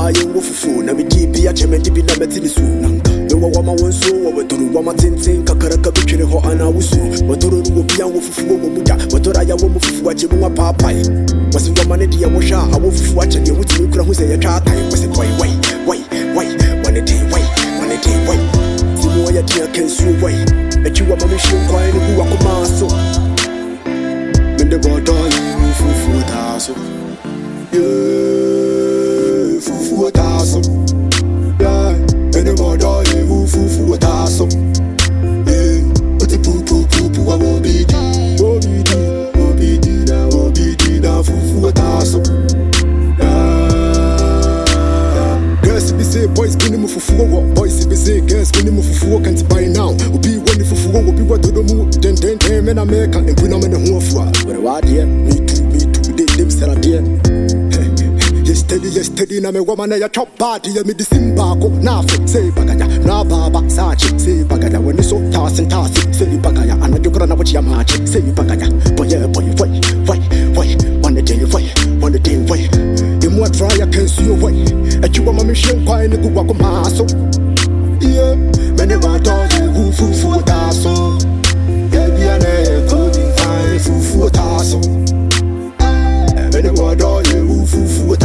I am Wufu, Namidi, Achementi, Nametinisu, no one wants so over to Wama Tintin, Kakaraka, Ho, and Awusu, Watoro Wupian Wufu, Watora Wufu, Wachimua Papai, was it Romanity, Washa, I will watch and you would who say a cat, was it wait, one a day, wait. Simoya Tia can sue way, that you are my mission, quiet, who are Kumaso. When the water, you Fufu Tasso. Yeah, Fufu Tasso. Yeah, and the water, you Fufu Tasso. Yeah, but the poo, I will be now, Fufu Tasso. Girls be say boys be no fufu, boys be say girls be no fufu can't buy now. Will be when the fufu will be what to the move. Ten men America and put them in the home for. But what dear, me too, they them still dear. Yesterday, na me woman ya chop party ya me the simbako na say bagaya na baba sachi say bagaya when you so toss say you bagaya and I do na what you match say you bagaya boy wait one day wait the more try I can see you wait and you want my mission quite a good walk on my so yeah many want all you fufu taso yeah be an good fine fufu taso many want all you fufu